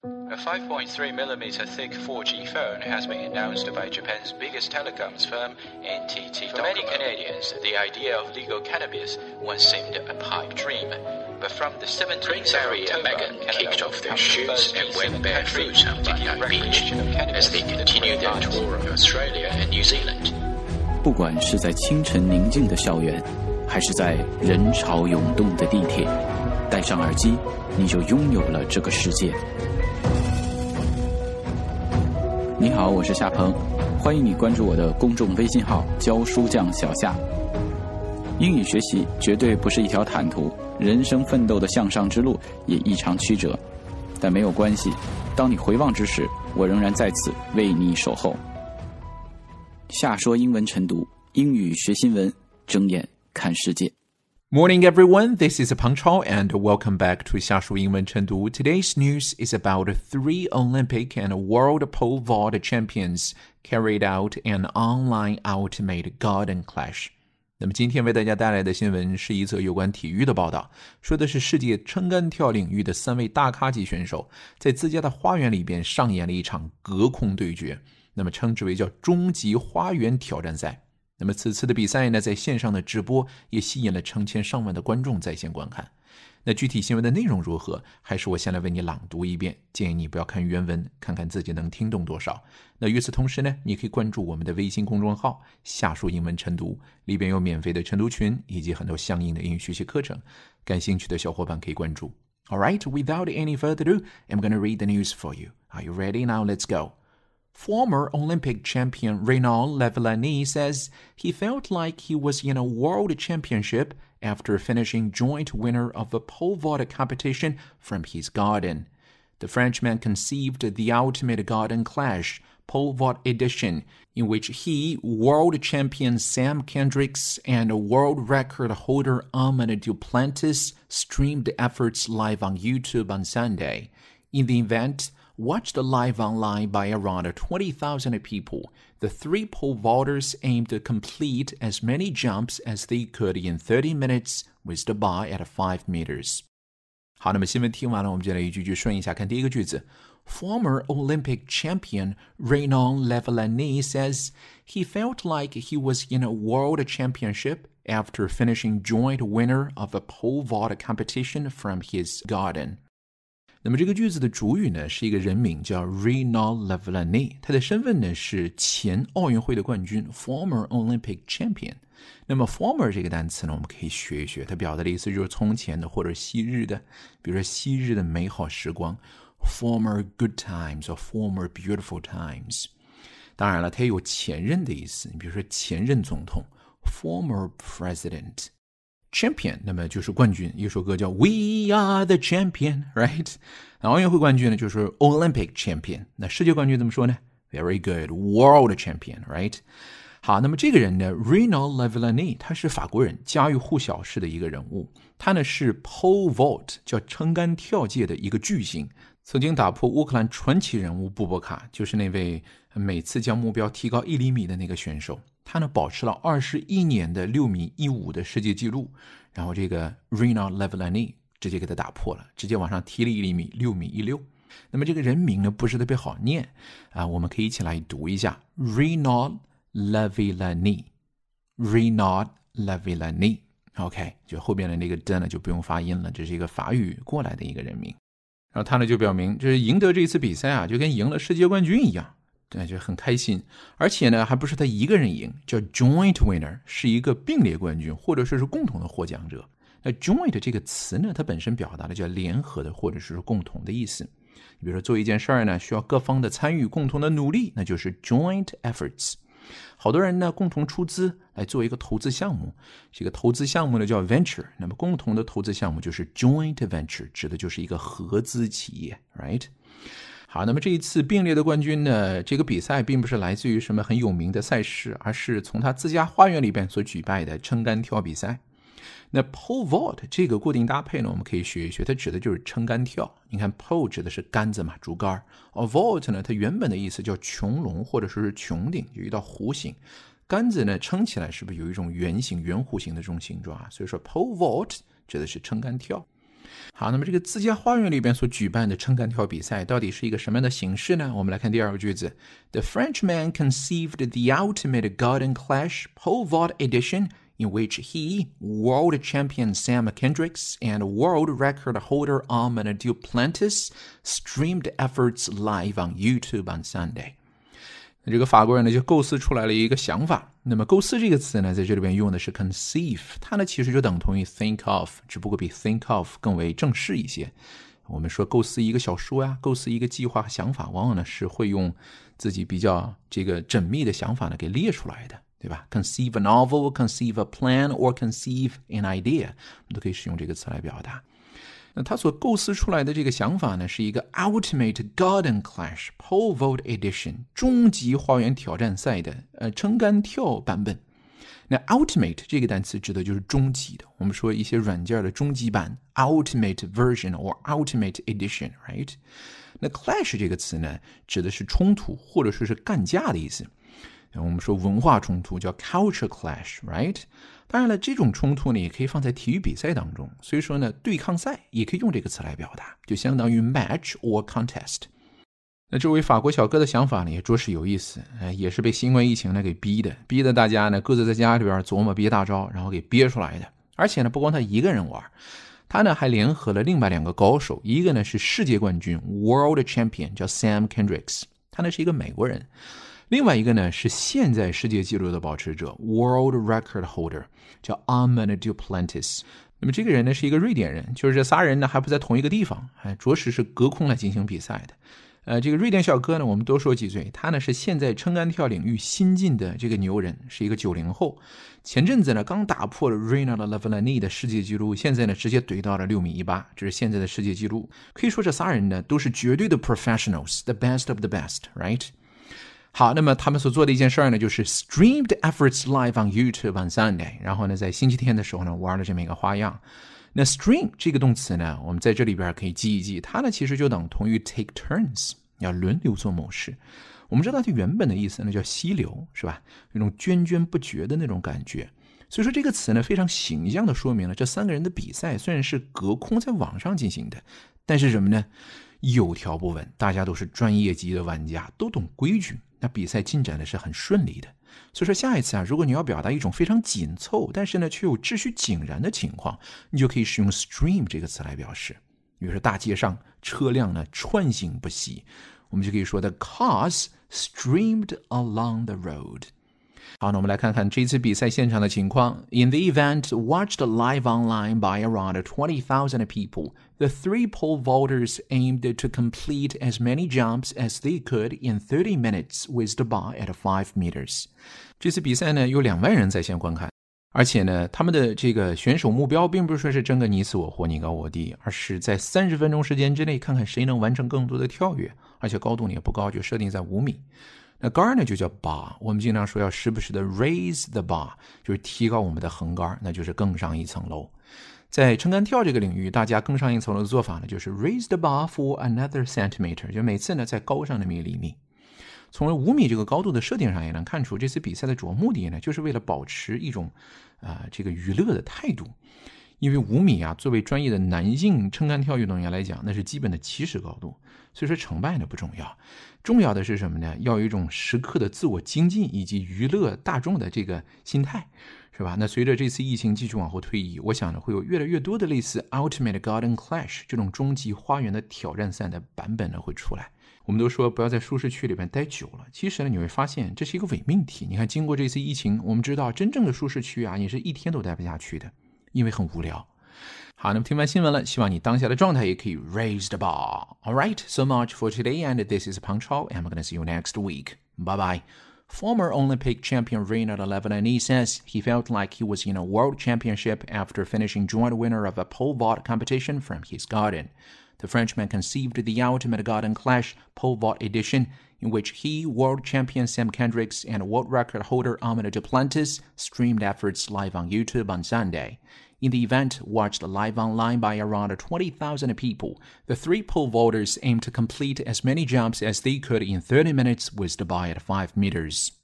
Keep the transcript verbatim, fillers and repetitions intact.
A five point three millimeter thick four G phone has been announced by Japan's biggest telecoms firm, N T T Docomo. For many Canadians, the idea of legal cannabis once seemed a pipe dream. But from the seventeenth Prince Harry and Meghan kicked off their shoes and went barefoot on Bondi Beach as they continue their tour of Australia and New Zealand. 不管是在清晨宁静的校园，还是在人潮涌动的地铁，戴上耳机，你就拥有了这个世界。你好，我是夏鹏，欢迎你关注我的公众微信号教书匠小夏。英语学习绝对不是一条坦途，人生奋斗的向上之路也异常曲折，但没有关系，当你回望之时，我仍然在此为你守候。夏说英文晨读，英语学新闻，睁眼看世界。 Morning, everyone. This is Peng Chao, and welcome back to 夏说英文晨读. Today's news is about three Olympic and world pole vault champions carried out an online ultimate garden clash. 那么今天为大家带来的新闻是一则有关体育的报道，说的是世界撑杆跳领域的三位大咖级选手在自家的花园里边上演了一场隔空对决，那么称之为叫终极花园挑战赛。那么此次的比赛呢，在线上的直播也吸引了成千上万的观众在线观看。那具体新闻的内容如何，还是我先来为你朗读一遍，建议你不要看原文，看看自己能听懂多少。那与此同时呢，你可以关注我们的微信公众号夏说英文晨读，里边有免费的晨读群以及很多相应的英语学习课程，感兴趣的小伙伴可以关注。 Alright, without any further ado, I'm going to read the news for you. Are you ready? Now let's go.Former Olympic champion Renaud Lavillenie says he felt like he was in a world championship after finishing joint winner of a pole vault competition from his garden. The Frenchman conceived the Ultimate Garden Clash pole vault edition, in which he, world champion Sam Kendricks, and world record holder Armand Duplantis streamed the efforts live on YouTube on Sunday. In the event,watched live online by around twenty thousand people, the three pole vaulters aimed to complete as many jumps as they could in thirty minutes with the bar at five meters. 好，那么新闻听完了，我们就来一句句顺一下。看第一个句子 Former Olympic champion Renaud Lavillenie says he felt like he was in a world championship after finishing joint winner of a pole vault competition from his garden.那么这个句子的主语呢是一个人名叫 Renaud Lavillenie， 他的身份呢是前奥运会的冠军 former Olympic champion。 那么 former 这个单词呢我们可以学一学，它表达的意思就是从前的或者昔日的，比如说昔日的美好时光 former good times or former beautiful times。 当然了，它也有前任的意思，你比如说前任总统 former president。Champion 那么就是冠军，一首歌叫 We Are the Champion, right? 那奥运会冠军呢就是 Olympic Champion， 那世界冠军怎么说呢？ Very good, World Champion, right? 好，那么这个人呢 Renaud Lavillenie 他是法国人，家喻户晓式的一个人物，他呢是 pole vault 叫撑杆跳界的一个巨星，曾经打破乌克兰传奇人物布波卡，就是那位每次将目标提高一厘米的那个选手，他呢保持了二十一年的六米一五的世界纪录，然后这个 Renaud Lavillenie 直接给他打破了，直接往上提了一厘米，六米一六。那么这个人名呢不是特别好念啊，我们可以一起来读一下 Renaud Lavillenie Renaud Lavillenie OK， 就后边的那个的呢就不用发音了，这是一个法语过来的一个人名。然后他呢就表明，就是赢得这次比赛啊，就跟赢了世界冠军一样，对，就很开心。而且呢，还不是他一个人赢，叫 joint winner， 是一个并列冠军，或者说是共同的获奖者。那 joint 这个词呢，它本身表达的叫联合的，或者是共同的意思。你比如说做一件事儿呢，需要各方的参与，共同的努力，那就是 joint efforts。好多人呢共同出资来做一个投资项目，这个投资项目呢叫 venture， 那么共同的投资项目就是 joint venture， 指的就是一个合资企业 right。 好，那么这一次并列的冠军呢，这个比赛并不是来自于什么很有名的赛事，而是从他自家花园里边所举办的撑杆跳比赛。那 pole vault 这个固定搭配呢，我们可以学一学，它指的就是撑杆跳。你看 pole 指的是杆子嘛，竹竿，而 vault 呢，它原本的意思叫穹隆或者说是穹顶，有一道弧形。杆子呢撑起来是不是有一种圆形、圆弧形的这种形状啊？所以说 pole vault 指的是撑杆跳。 好，那么这个自家花园里边所举办的撑杆跳比赛到底是一个什么样的形式呢？我们来看第二个句子 The Frenchman conceived the ultimate garden clash pole vault edition in which he, world champion Sam Kendricks, and world record holder Armand Duplantis streamed efforts live on YouTube on Sunday.那这个法国人呢就构思出来了一个想法，那么构思这个词呢在这里边用的是 conceive， 它呢其实就等同于 think of， 只不过比 think of 更为正式一些。我们说构思一个小说呀，构思一个计划和想法，往往呢是会用自己比较这个缜密的想法呢给列出来的，对吧？ conceive a novel, conceive a plan, or conceive an idea， 我们都可以使用这个词来表达。那他所构思出来的这个想法呢，是一个 Ultimate Garden Clash Pole Vault Edition 终极花园挑战赛的呃撑杆跳版本。那 Ultimate 这个单词指的就是终极的，我们说一些软件的终极版 Ultimate Version or Ultimate Edition, right？ 那 Clash 这个词呢，指的是冲突或者说是干架的意思。我们说文化冲突叫 culture clash, right？ 当然了，这种冲突呢也可以放在体育比赛当中，所以说呢，对抗赛也可以用这个词来表达，就相当于 match or contest。那这位法国小哥的想法呢也着实有意思，也是被新冠疫情呢给逼的，逼的大家呢各自在家里边琢磨憋大招，然后给憋出来的。而且呢，不光他一个人玩，他呢还联合了另外两个高手，一个呢是世界冠军 world champion 叫 Sam Kendricks， 他呢是一个美国人。另外一个呢是现在世界纪录的保持者 World Record Holder 叫 Armand Duplantis。 那么这个人呢是一个瑞典人，就是这仨人呢还不在同一个地方，哎，着实是隔空来进行比赛的。呃，这个瑞典小哥呢我们多说几嘴，他呢是现在撑杆跳领域新晋的这个牛人，是一个九零后。前阵子呢刚打破了 Renaud Lavillenie 的世界纪录，现在呢直接怼到了六米一八，这是现在的世界纪录。可以说这仨人呢都是绝对的 professionals, the best of the best, right？好，那么他们所做的一件事呢，就是 streamed efforts live on YouTube on Sunday， 然后呢，在星期天的时候呢，玩了这么一个花样。那 stream 这个动词呢，我们在这里边可以记一记，它呢其实就等同于 take turns， 要轮流做某事。我们知道它原本的意思呢叫溪流，是吧？那种涓涓不绝的那种感觉。所以说这个词呢非常形象的说明了这三个人的比赛虽然是隔空在网上进行的，但是什么呢？有条不紊，大家都是专业级的玩家，都懂规矩，那比赛进展的是很顺利的。所以说下一次啊，如果你要表达一种非常紧凑但是呢却有秩序井然的情况，你就可以使用 stream 这个词来表示。比如说大街上车辆呢穿行不息，我们就可以说 The cars streamed along the road。好，那我们来看看这次比赛现场的情况。In the event, watched live online by around twenty thousand people, the three pole vaulters aimed to complete as many jumps as they could in thirty minutes with the bar at five meters. 这次比赛呢，有两万人在线观看，而且呢，他们的这个选手目标并不是说是争个你死我活、你高我低，而是在三十分钟时间之内看看谁能完成更多的跳跃，而且高度呢也不高，就设定在五米。那杆呢就叫 bar， 我们经常说要时不时的 raise the bar， 就是提高我们的横杆，那就是更上一层楼。在撑杆跳这个领域，大家更上一层楼的做法呢，就是 raise the bar for another centimeter， 就每次呢再高上那么一厘米。从五米这个高度的设定上也能看出，这次比赛的主要目的呢，就是为了保持一种啊、呃、这个娱乐的态度。因为五米啊，作为专业的男性撑杆跳运动员来讲，那是基本的起始高度，所以说成败呢不重要，重要的是什么呢？要有一种时刻的自我精进以及娱乐大众的这个心态，是吧？那随着这次疫情继续往后推移，我想呢会有越来越多的类似 Ultimate Garden Clash 这种终极花园的挑战赛的版本呢会出来。我们都说不要在舒适区里边待久了，其实呢你会发现这是一个伪命题。你看经过这次疫情，我们知道真正的舒适区啊，你是一天都待不下去的，因为很无聊。好，那么听完新闻了，希望你当下的状态也可以 raise the bar. Alright, so much for today, and this is Pang Chao, and I'm going to see you next week. Bye bye. Former Olympic champion Renaud Lavillenie says he felt like he was in a world championship after finishing joint winner of a pole vault competition from his garden. The Frenchman conceived the Ultimate Garden Clash pole vault edition, in which he, world champion Sam Kendricks, and world record holder Armand Duplantis streamed efforts live on YouTube on Sunday. In the event, watched live online by around twenty thousand people, the three pole vaulters aimed to complete as many jumps as they could in thirty minutes with the bar at five meters.